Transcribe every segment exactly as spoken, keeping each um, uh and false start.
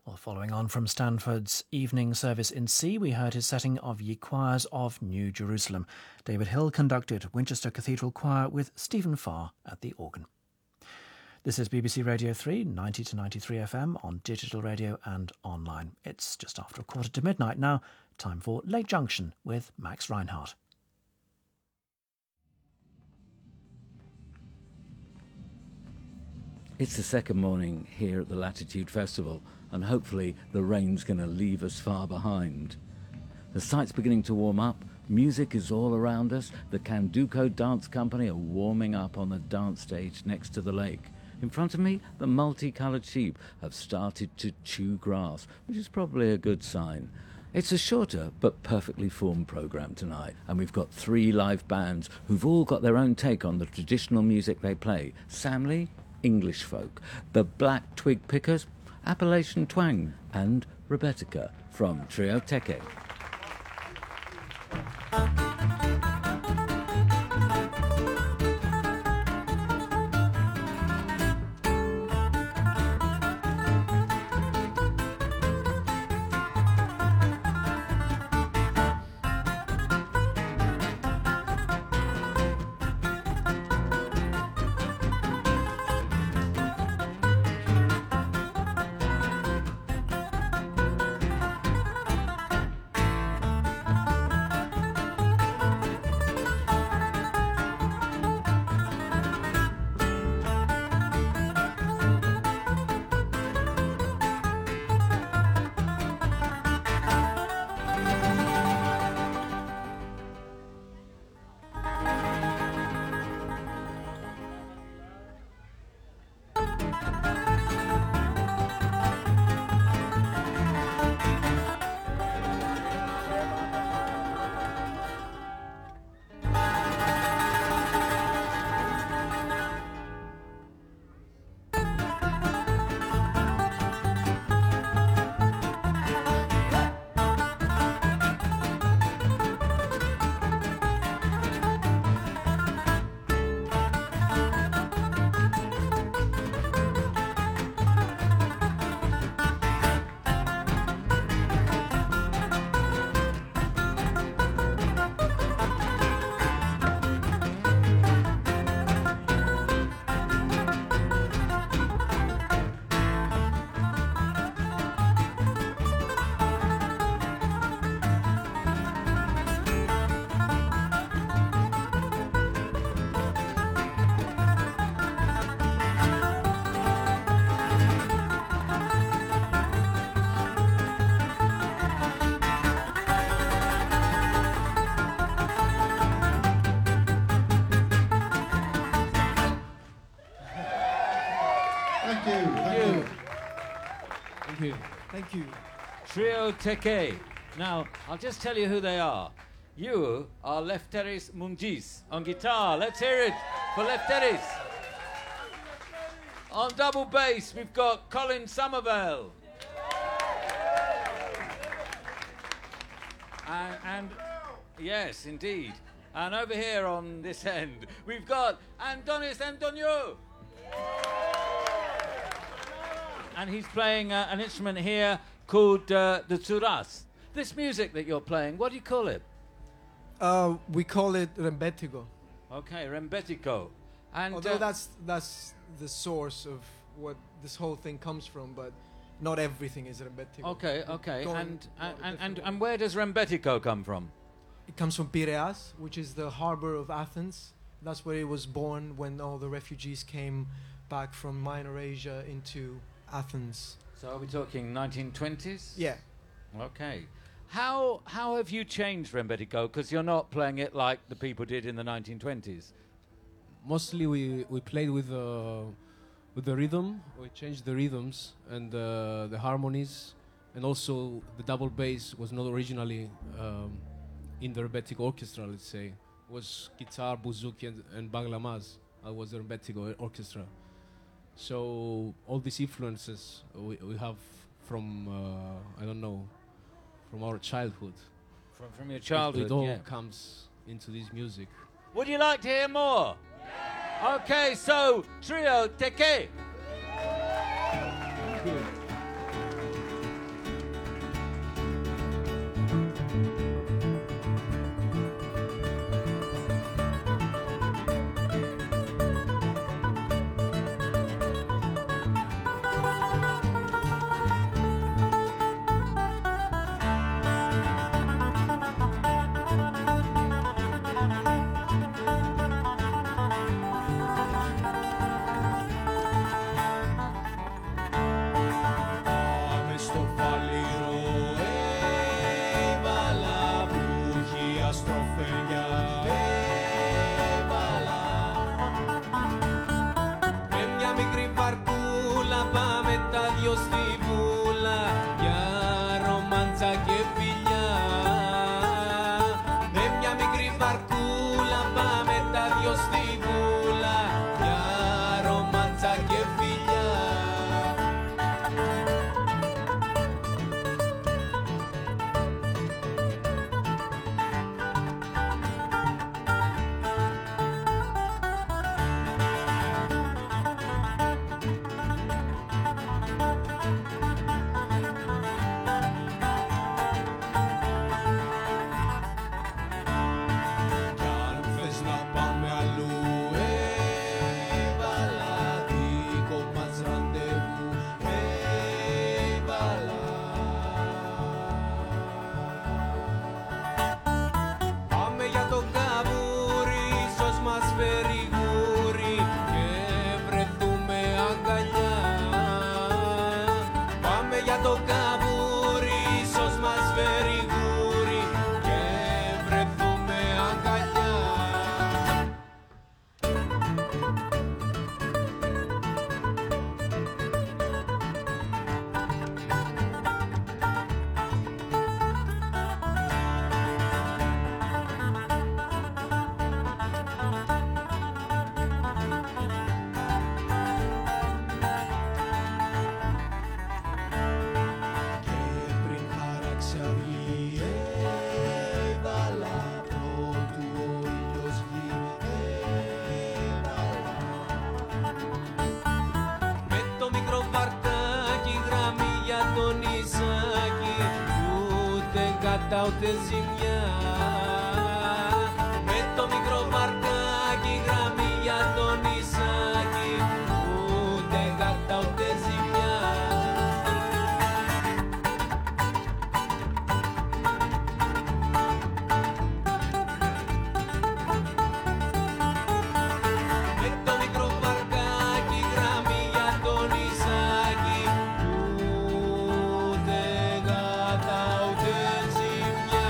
Well, following on from Stanford's evening service in C, we heard his setting of Ye Choirs of New Jerusalem. David Hill conducted Winchester Cathedral Choir with Stephen Farr at the organ. This is B B C Radio three, ninety to ninety-three F M on digital radio and online. It's just after a quarter to midnight now. Time for Late Junction with Max Reinhardt. It's the second morning here at the Latitude Festival, and hopefully the rain's going to leave us far behind. The site's beginning to warm up, music is all around us, the Canduco Dance Company are warming up on the dance stage next to the lake. In front of me, the multicoloured sheep have started to chew grass, which is probably a good sign. It's a shorter but perfectly formed programme tonight, and we've got three live bands who've all got their own take on the traditional music they play. Samley, English folk, the Black Twig Pickers, Appalachian Twang, and Rebetica from Trio Teke. Thank you. Trio Teke. Now, I'll just tell you who they are. You are Lefteris Mungis on guitar. Let's hear it for Lefteris. On double bass, we've got Colin Somerville. And, and yes, indeed. And over here on this end, we've got Antonis Antonio. And he's playing uh, an instrument here called uh, the tsuras. This music that you're playing, what do you call it? Uh, we call it rembetico. Okay, rembetico. And although uh, that's that's the source of what this whole thing comes from, but not everything is rembetico. Okay, okay. Going And and, and, and way. and where does rembetico come from? It comes from Piraeus, which is the harbor of Athens. That's where it was born when all the refugees came back from Minor Asia into Athens. So are we talking nineteen twenties? Yeah. Okay. How how have you changed rembetico? Because you're not playing it like the people did in the nineteen twenties. Mostly we, we played with uh, with the rhythm. We changed the rhythms and uh, the harmonies, and also the double bass was not originally um, in the Rebetiko orchestra. Let's say it was guitar, bouzouki, and, and banglamaz. That was the Rebetiko orchestra. So all these influences we, we have from uh, I don't know, from our childhood. From from your childhood, it, it all yeah. comes into this music. Would you like to hear more? Yeah. Okay, so Trio Teke. Thank you. στη βούλα για ρομάντσα και φιλιά. Με μια μικρή βαρκούλα πάμε τα δυο στη βούλα για ρομάντσα και φιλιά. Ούτε ζημιά. Με το μικρό βαρκάκι γραμμή για το νησάκι, ούτε γάτα ούτε ζημιά. Με το μικρό βαρκάκι γραμμή για το νησάκι, ούτε γάτα ούτε ζημιά.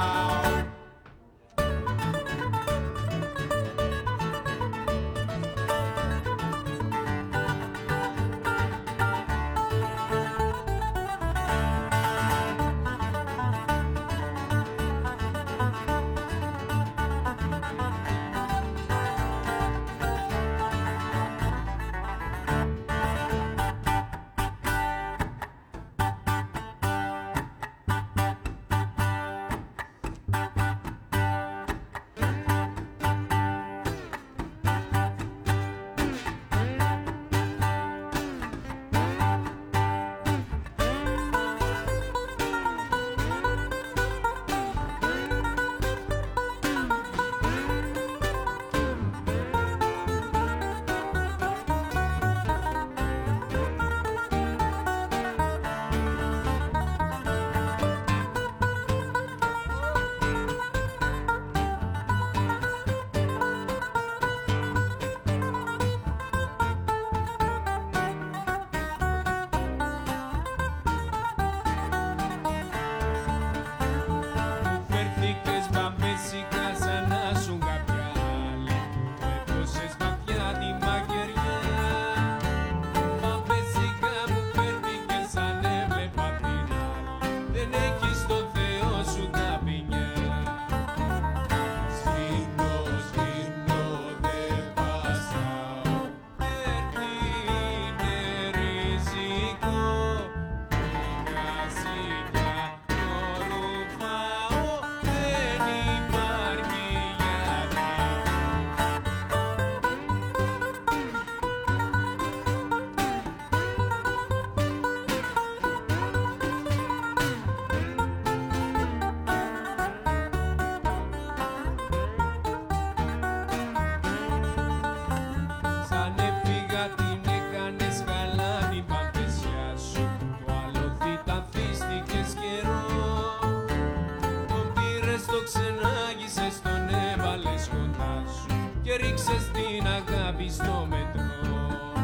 ρίξες την αγάπη στο μετρό.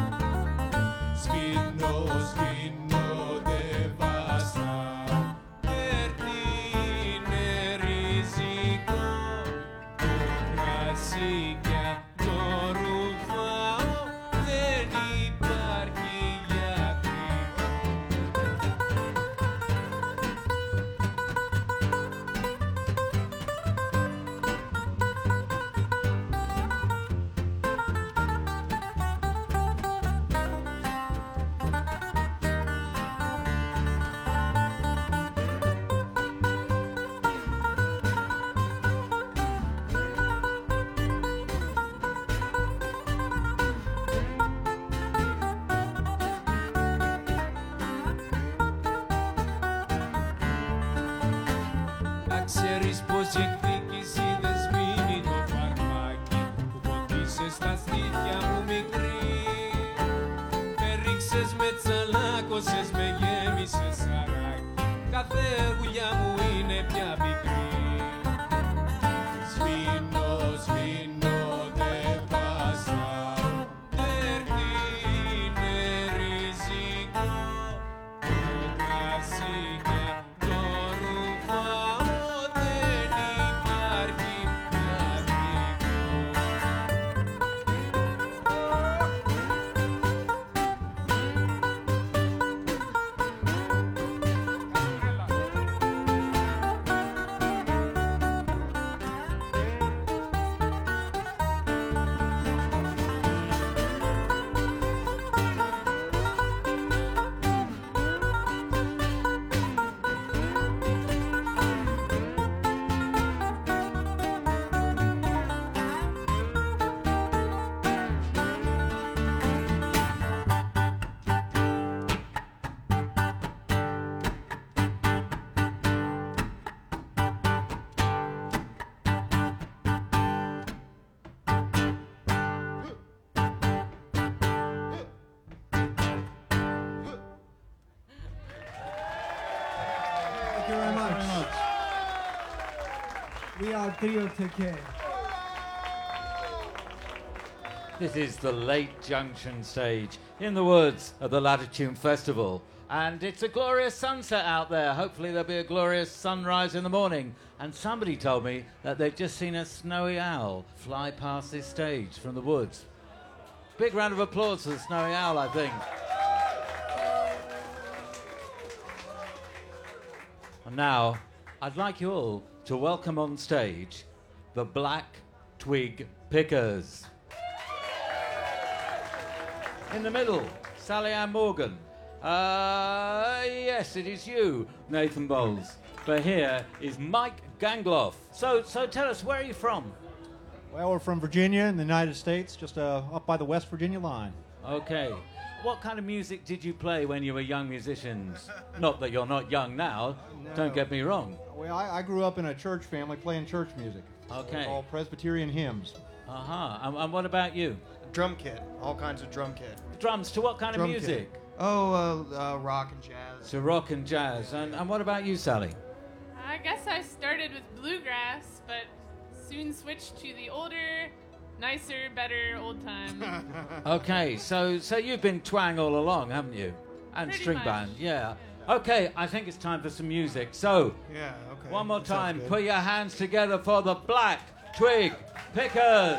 Σβήνω, σβήνω, δεν βαστάω, έρθινε ριζικό. Το κρασί πια το ρουφάω, δεν υπάρχει γιατρικό. πως η εκδίκηση δεν σβήνει το φαρμάκι που ποτίσες στα στήθια μου μικρή. Με ρίξες, με τσαλάκωσες, με γέμισες σαράκι, κάθε γουλιά μου είναι πια πικρή. Σβήνω, σβήνω, δεν πασάω, έρθει είναι ριζικό. Το κρασί και το ρουφάω, δεν υπάρχει πια γλυκό. Thank you very much. We are Trio Teke. This is the Lake Junction stage in the woods at the Latitude Festival. And it's a glorious sunset out there. Hopefully there'll be a glorious sunrise in the morning. And somebody told me that they've just seen a snowy owl fly past this stage from the woods. Big round of applause for the snowy owl, I think. And now, I'd like you all to welcome on stage the Black Twig Pickers. In the middle, Sally Ann Morgan. Uh, yes, it is you, Nathan Bowles. But here is Mike Gangloff. So, so tell us, where are you from? Well, we're from Virginia in the United States, just uh, up by the West Virginia line. Okay. What kind of music did you play when you were young musicians? Not that you're not young now, don't get me wrong. Well, I, I grew up in a church family playing church music. Okay. All Presbyterian hymns. Uh-huh. And, and what about you? Drum kit, all kinds of drum kit. Drums to what kind Drum of music? kit. Oh, uh, uh, rock and jazz. To rock and jazz. And, and what about you, Sally? I guess I started with bluegrass, but soon switched to the older, nicer, better old time. Okay, so so you've been twang all along, haven't you? And Pretty string much, band, yeah. yeah. Okay, I think it's time for some music. So, Yeah, okay. one more that sounds time, good. put your hands together for the Black Twig Pickers.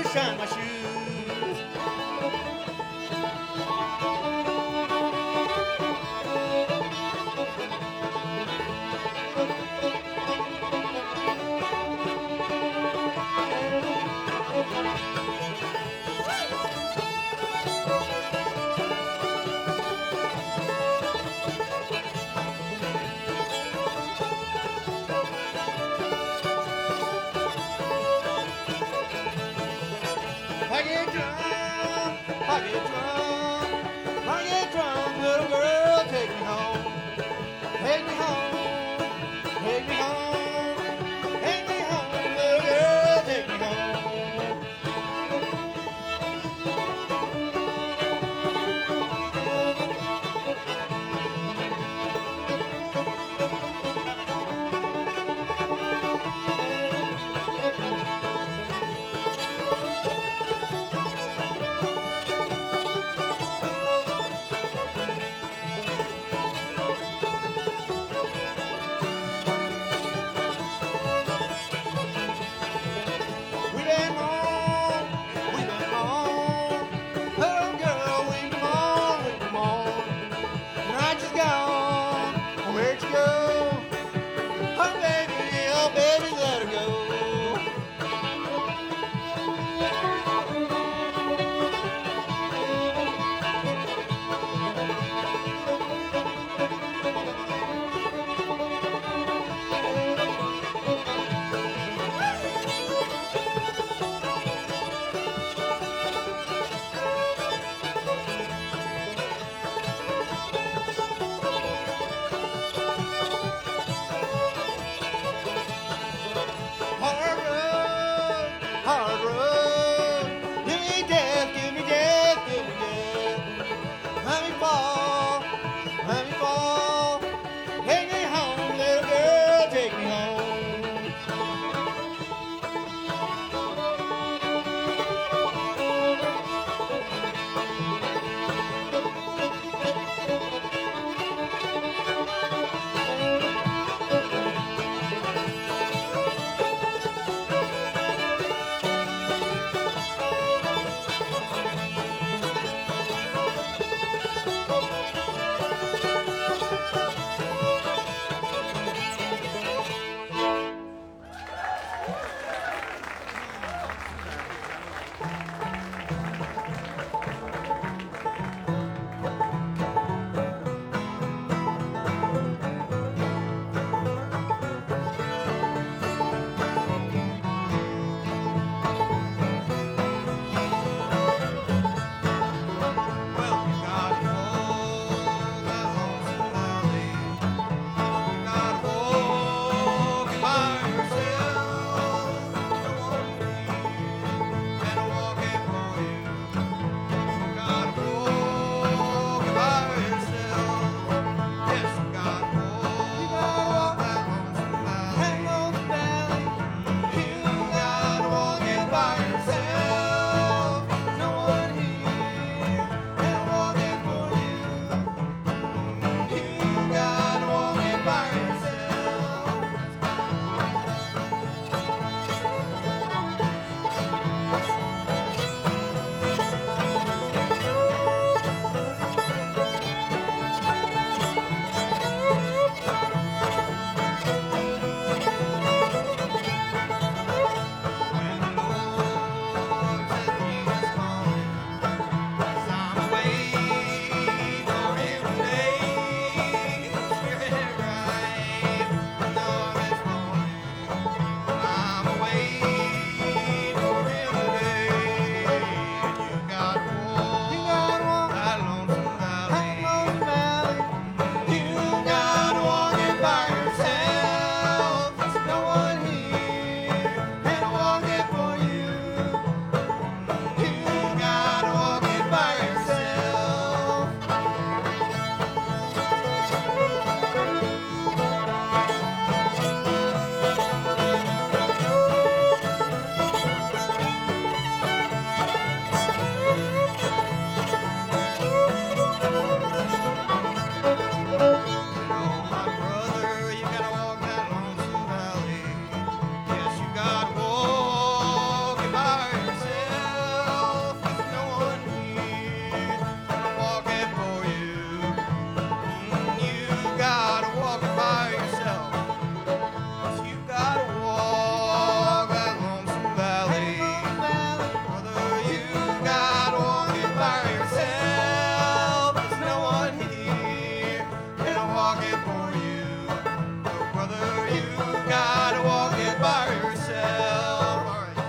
shine my shoes. walk it for you. Oh, brother, you gotta walk it by yourself. All right.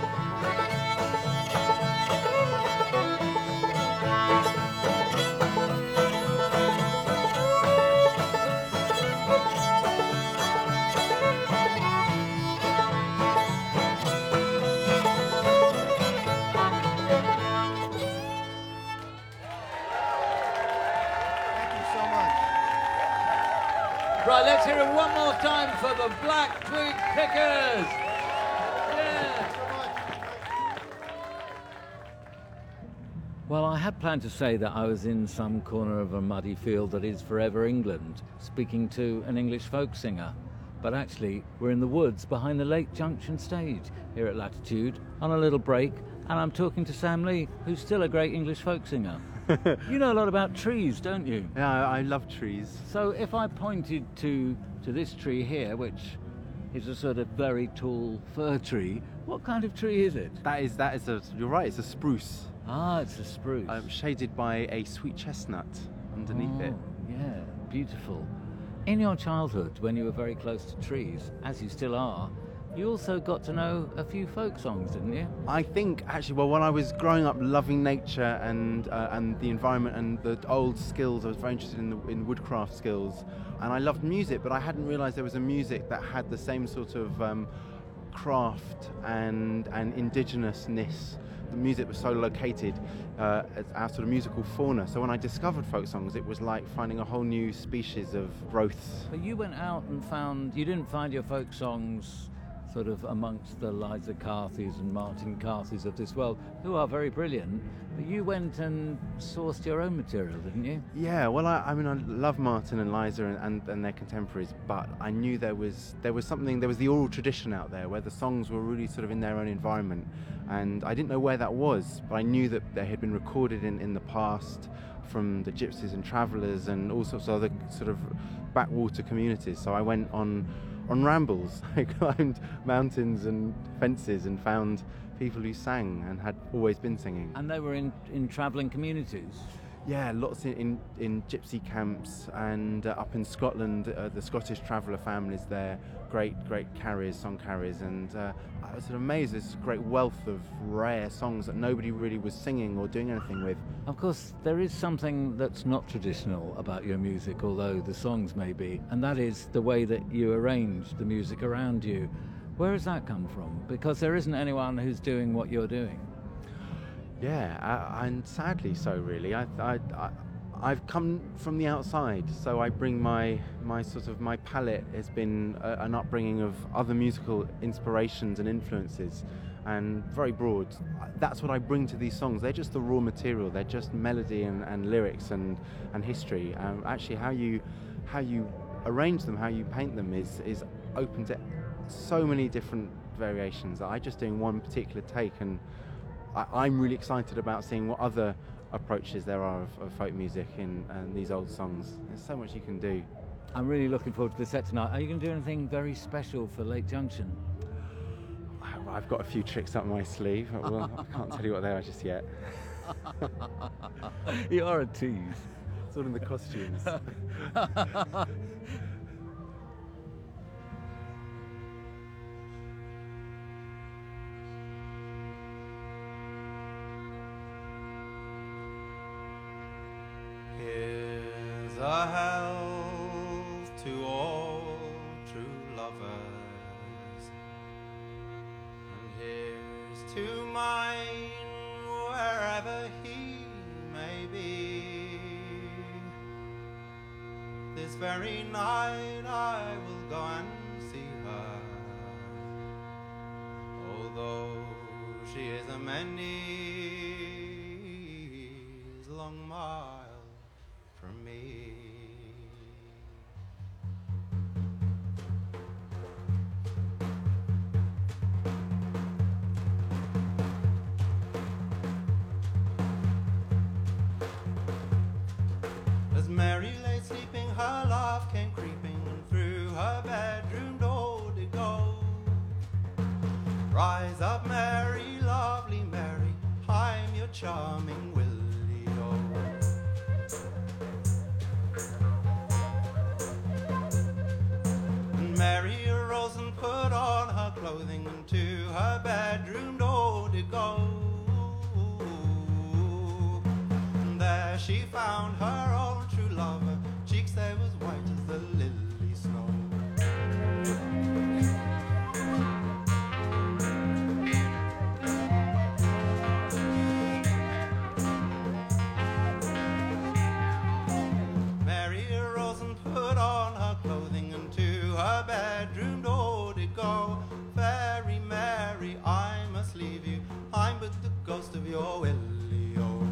Thank you so much. Right, let's hear it one more time for the Black Twig Pickers. Yeah. Well, I had planned to say that I was in some corner of a muddy field that is forever England, speaking to an English folk singer. But actually, we're in the woods behind the Lake Junction stage here at Latitude on a little break, and I'm talking to Sam Lee, who's still a great English folk singer. You know a lot about trees, don't you? Yeah, I love trees. So if I pointed to to this tree here, which is a sort of very tall fir tree, what kind of tree is it? That is that is a. You're right. It's a spruce, Ah, it's a spruce. um, shaded by a sweet chestnut underneath it. Oh, yeah, beautiful. In your childhood, when you were very close to trees, as you still are, you also got to know a few folk songs, didn't you? I think actually, well, when I was growing up, loving nature and uh, and the environment and the old skills, I was very interested in the in woodcraft skills, and I loved music, but I hadn't realised there was a music that had the same sort of um, craft and and indigenousness. The music was so located uh, as our sort of musical fauna. So when I discovered folk songs, it was like finding a whole new species of growths. But you went out and found, you didn't find your folk songs sort of amongst the Liza Carthys and Martin Carthys of this world, who are very brilliant, but you went and sourced your own material, didn't you? Yeah, well, I, I mean, I love Martin and Liza and, and, and their contemporaries, but I knew there was there was something, there was the oral tradition out there where the songs were really sort of in their own environment, and I didn't know where that was, but I knew that they had been recorded in, in the past from the gypsies and travellers and all sorts of other sort of backwater communities. So I went on on rambles. I climbed mountains and fences and found people who sang and had always been singing. And they were in, in travelling communities? Yeah, lots in, in, in gypsy camps and uh, up in Scotland, uh, the Scottish traveller families there, great, great carriers, song carriers, and uh, I was amazed at this great wealth of rare songs that nobody really was singing or doing anything with. Of course, there is something that's not traditional about your music, although the songs may be, and that is the way that you arrange the music around you. Where has that come from? Because there isn't anyone who's doing what you're doing. Yeah, I, and sadly so, really. I, I, I, I've come from the outside, so I bring my, my sort of, my palette has been a, an upbringing of other musical inspirations and influences, and very broad. That's what I bring to these songs. They're just the raw material. They're just melody and, and lyrics and, and history. Um, actually, how you, how you arrange them, how you paint them is, is open to so many different variations. I just doing one particular take, and I, I'm really excited about seeing what other approaches there are of, of folk music in um, these old songs. There's so much you can do. I'm really looking forward to the set tonight. Are you going to do anything very special for Lake Junction? I- I've got a few tricks up my sleeve. Well, I can't tell you what they are just yet. You are a tease. It's all in the costumes. Here's a health to all true lovers, and here's to mine wherever he may be. This very night I will go and see her, although she is a many long mile from me. As Mary lay sleeping, her love came creeping through her bedroom door to go. Rise up, Mary, lovely Mary, I'm your charming Willie-O. Mary arose and put on her clothing, and to her bedroom door did go. And there she found her own true love, her cheeks they was white as the lily snow. Mary arose and put on her clothing, and to her bedroom door did go. Very Mary, I must leave you, I'm but the ghost of your Willie-O.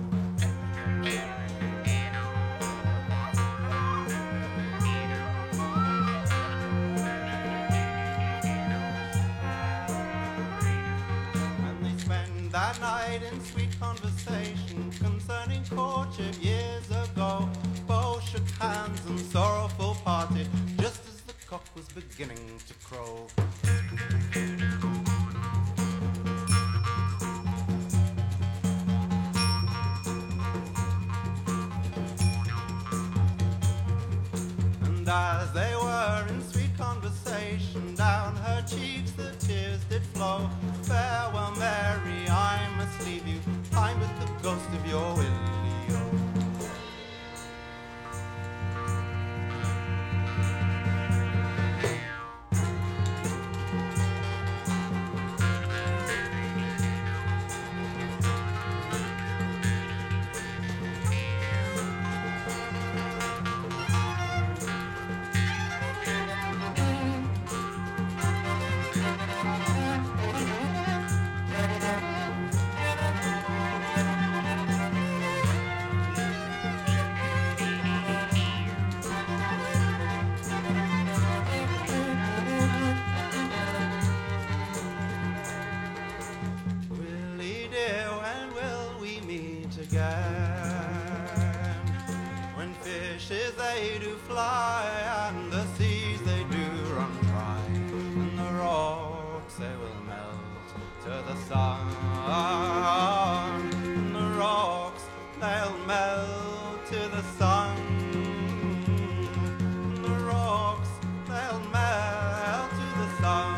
And they spend that night in sweet conversation concerning courtship years ago. Both shook hands and sorrowful parted just as the cock was beginning to crow. And as they were in sweet conversation, down her cheeks the tears did flow. Farewell, Mary, I must leave you, I'm but the ghost of your Willie-O. Willie dear, when will we meet again? When fishes they do fly and the seas they do run dry, and the rocks they will melt to the sun, and the rocks they'll melt to the sun, and the rocks they'll melt to the sun.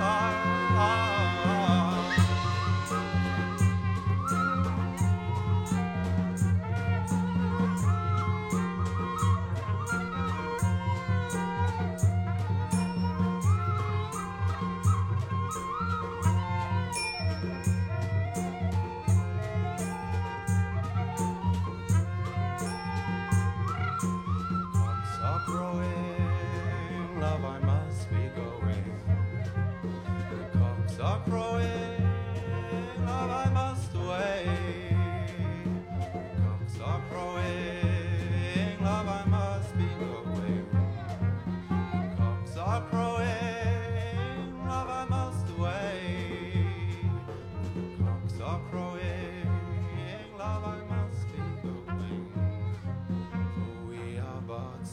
Cocks are crowing, love, I must be going. The cocks are crowing, love, I must away. The cocks are crowing, love, I must be going. The cocks are crowing, love, I must away. The cocks are crowing, love, I must be going. For we are but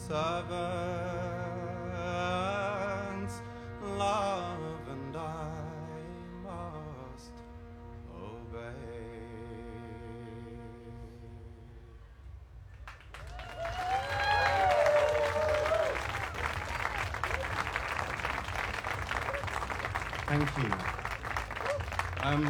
servants, love, and I must obey. Thank you. Um,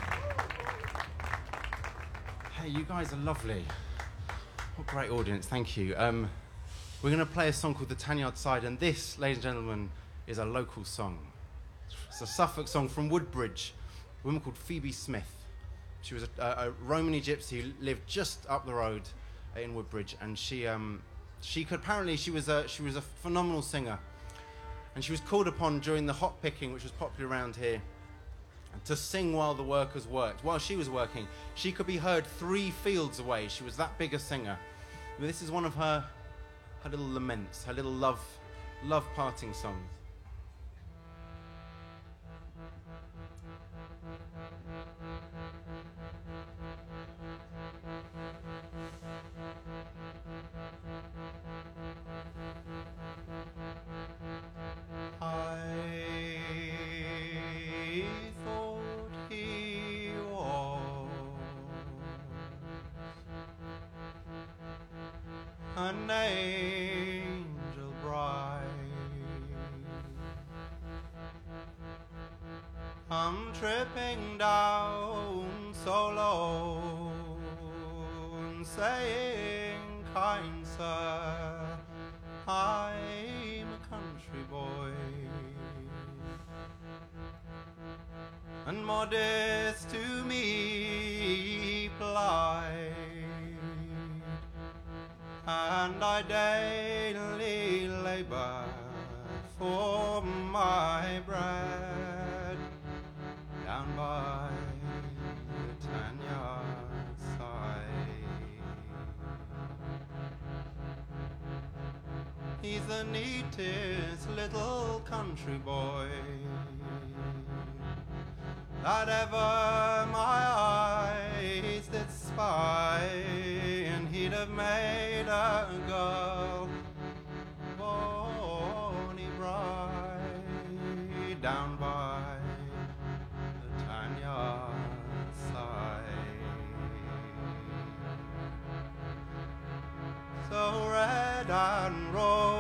hey, you guys are lovely. What a great audience, thank you. Um, we're going to play a song called The Tanyard Side, and this, ladies and gentlemen, is a local song. It's a Suffolk song from Woodbridge, a woman called Phoebe Smith. She was a, a, a Romany gypsy who lived just up the road in Woodbridge, and she um, she could apparently she was a she was a phenomenal singer, and she was called upon during the hop picking, which was popular around here, to sing while the workers worked. While she was working, she could be heard three fields away. She was that big a singer. But this is one of her her little laments, her little love love parting songs. I thought he was an angel bright, come tripping down so low and saying, kind sir, I'm a country boy, and modest to me plied, and I daily labour for my bread down by the Tanyard side. He's the neatest little country boy that ever my eyes did spy, and he'd have made a girl bonny bride down by the Tanyard side. So red and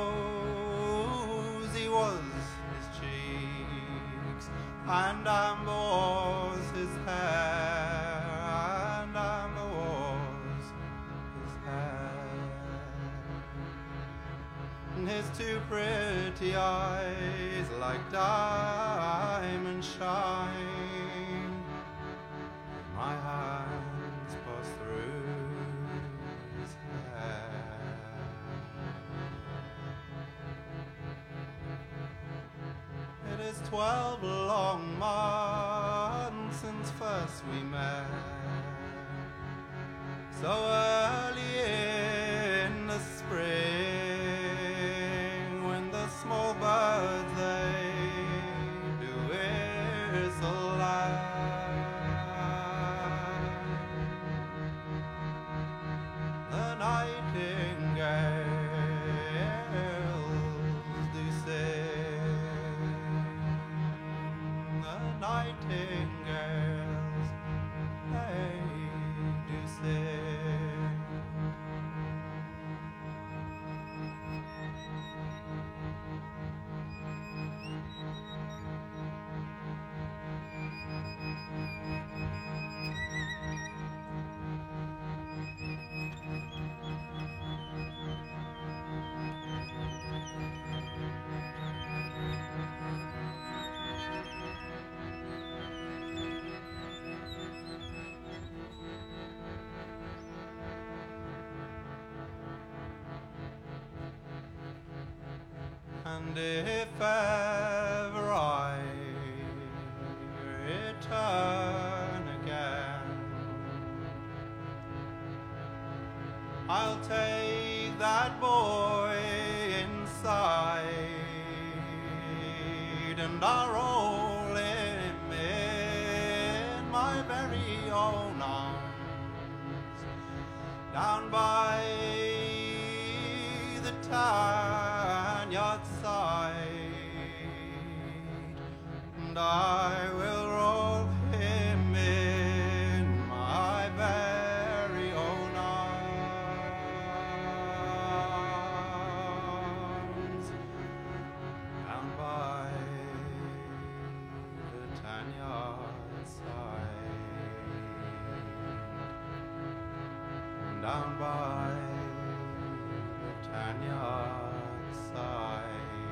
rosy was his cheeks, and amber was his hair, and amber was his hair, and his two pretty eyes like diamond shine. My hands pass through his hair. It is twelve long months since first we met, so early in the spring, when the small birds they do whistle loud. The nightingales do sing, the nightingales they do sing. And if ever I return again, I'll take that boy inside, and I'll roll him in my very own arms, down by the Tanyard side, and I will roll him in my very own arms, down by the Tanyard side, down by the Tanyard side.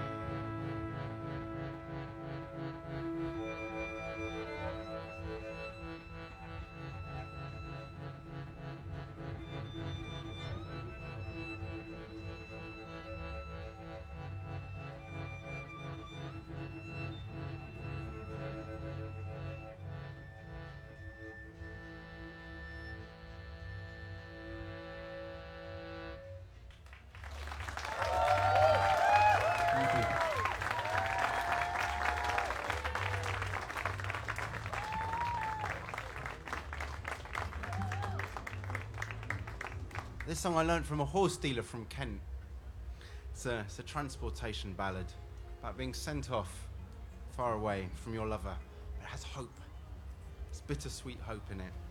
This song I learnt from a horse dealer from Kent. It's a, it's a transportation ballad about being sent off far away from your lover. It has hope. It's bittersweet hope in it.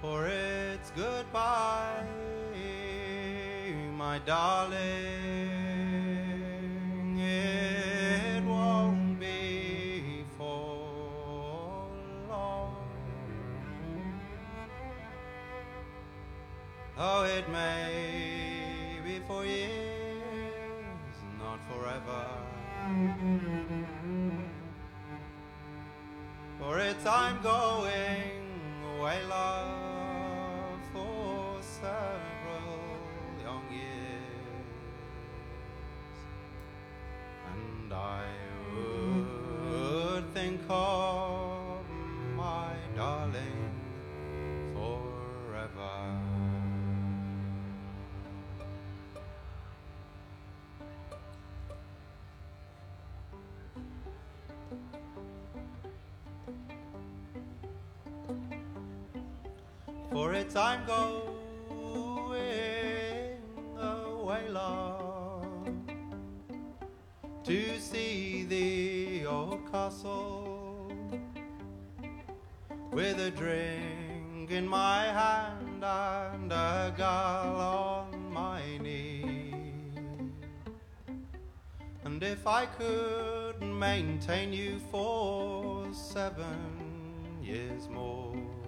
for it's goodbye, my darling. It won't be for long. Oh, it may be for years, not forever. For it's I'm going away, love, for several young years, and I would think of my darling forever. For it's I'm going away, love, to see the old castle, with a drink in my hand and a girl on my knee. And if I could maintain you for seven years more,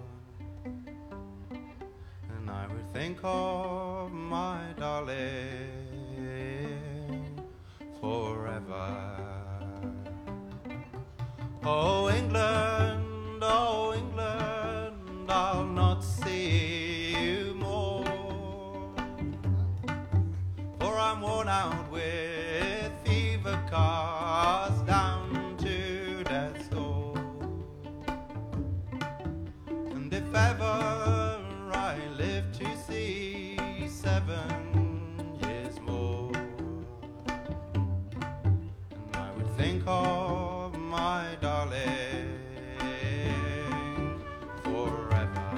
I would think of my darling forever. Oh England, oh England, I'll not see you more, for I'm worn out with fever, cast down to death's door. And if ever I live to see seven years more, and I would think of my darling forever.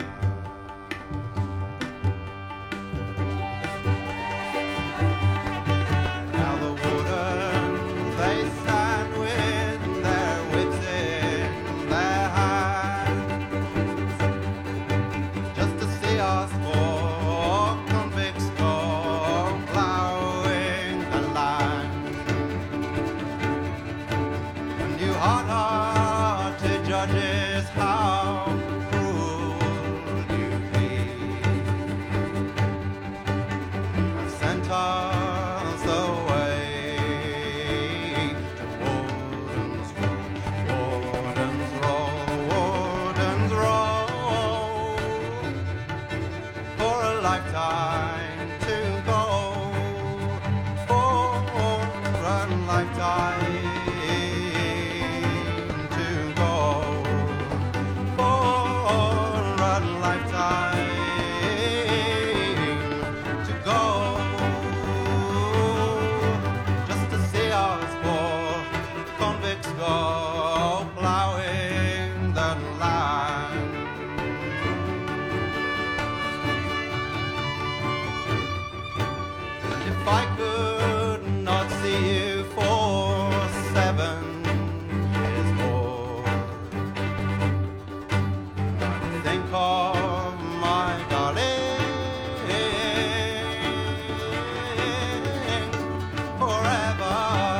Now the wardens, they stand with their whips in their hands, just to see us poor convicts go plowing the land. And you hard-hearted judges, how cruel you be, have sent us away to Warden's Row, Warden's Row, Warden's Row, for a lifetime to go, for a lifetime to go, for a lifetime to go, just to see us poor convicts go plowing the land. And if I could not see you for seven years more, I would think of my darling forever.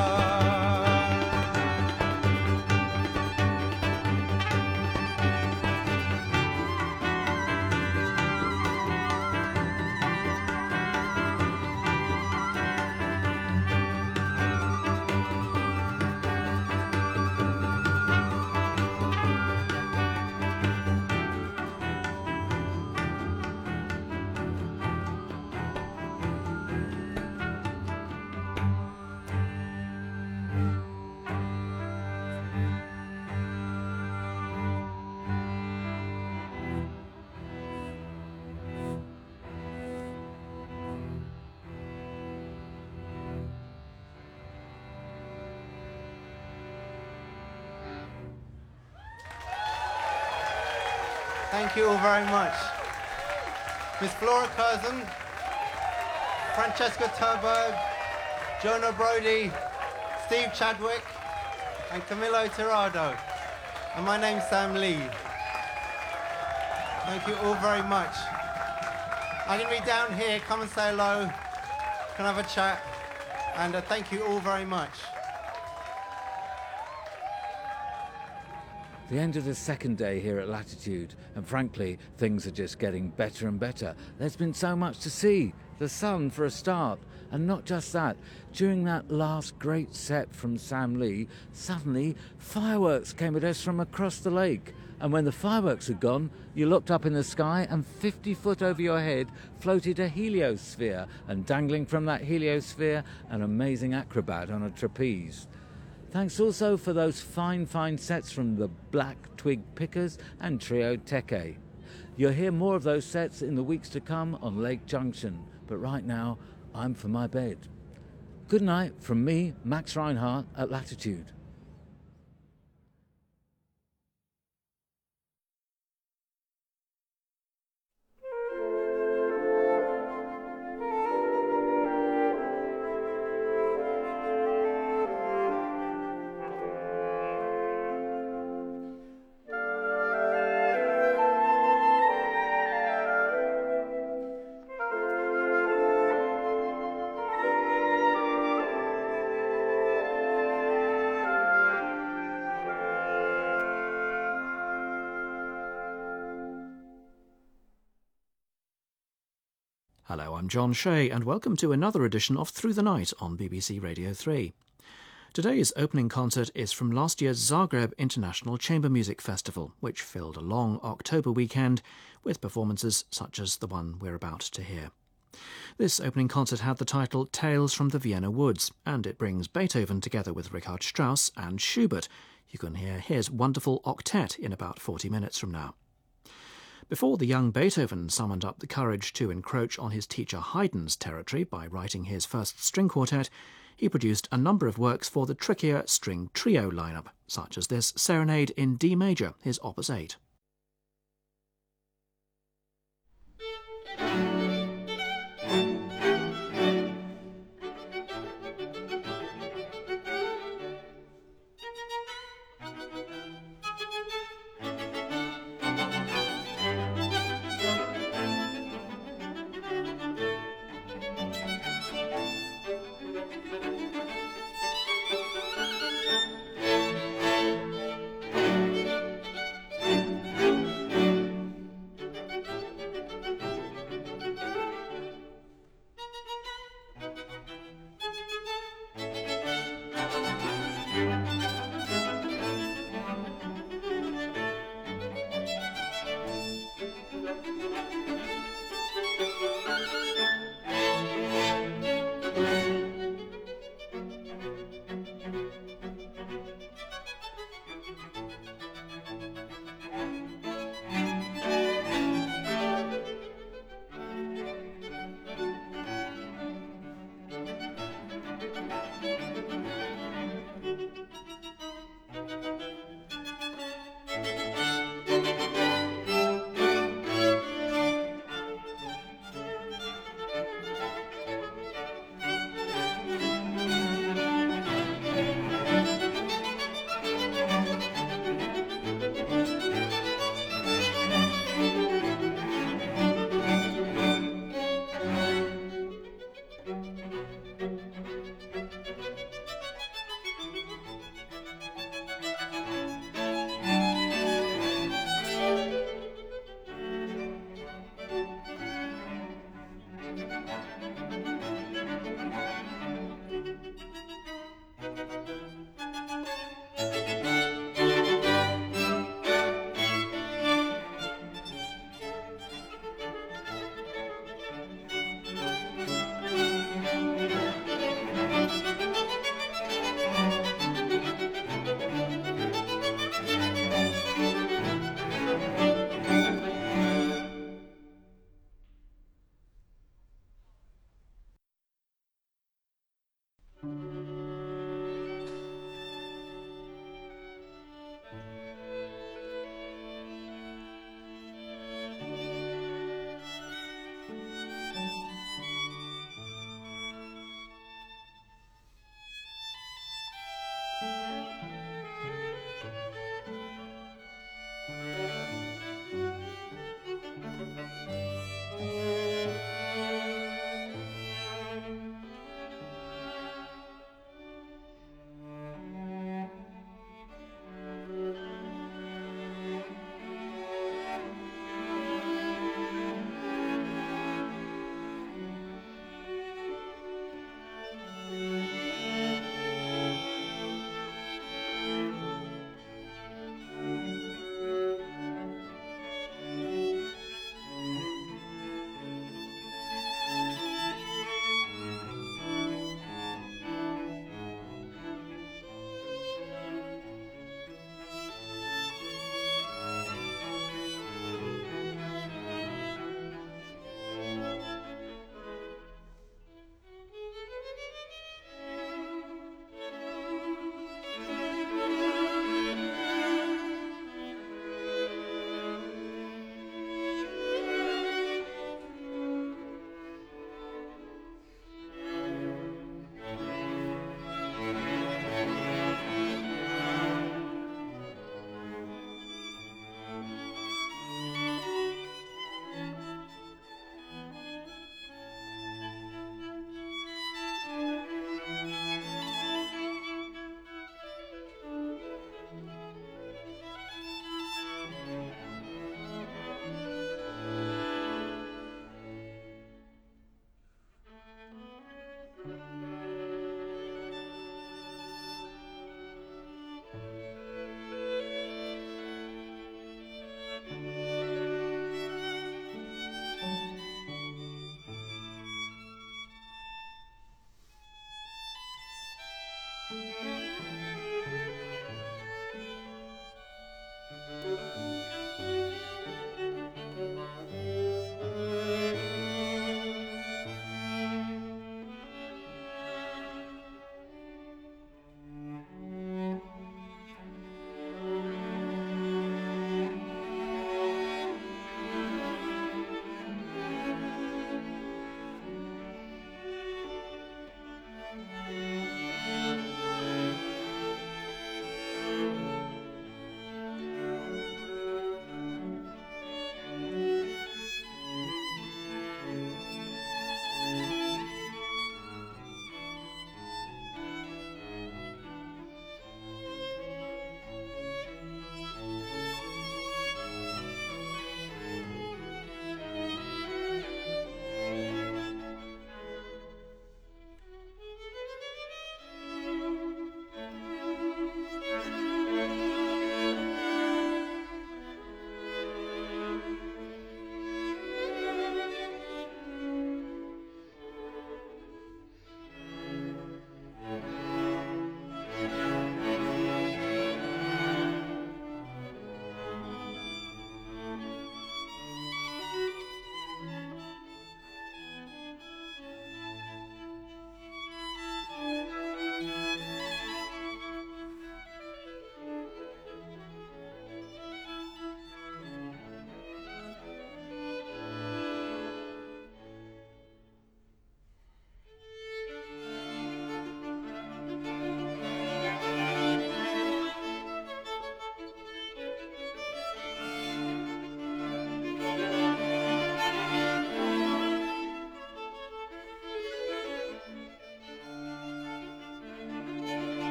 Thank you all very much. Miss Flora Curzon, Francesca Terberg, Jonah Brody, Steve Chadwick, and Camillo Tirado. And my name's Sam Lee. Thank you all very much. I'm going to be down here. Come and say hello. Can I have a chat? And uh, thank you all very much. The end of the second day here at Latitude, and frankly, things are just getting better and better. There's been so much to see. The sun, for a start. And not just that, during that last great set from Sam Lee, suddenly fireworks came at us from across the lake. And when the fireworks had gone, you looked up in the sky and fifty foot over your head floated a heliosphere, and dangling from that heliosphere, an amazing acrobat on a trapeze. Thanks also for those fine, fine sets from the Black Twig Pickers and Trio Teke. You'll hear more of those sets in the weeks to come on Lake Junction, but right now, I'm for my bed. Good night from me, Max Reinhardt, at Latitude. Hello, I'm John Shea, and welcome to another edition of Through the Night on B B C Radio three. Today's opening concert is from last year's Zagreb International Chamber Music Festival, which filled a long October weekend with performances such as the one we're about to hear. This opening concert had the title Tales from the Vienna Woods, and it brings Beethoven together with Richard Strauss and Schubert. You can hear his wonderful octet in about forty minutes from now. Before the young Beethoven summoned up the courage to encroach on his teacher Haydn's territory by writing his first string quartet, he produced a number of works for the trickier string trio lineup, such as this Serenade in D major, his Opus eight.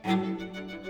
Thank you.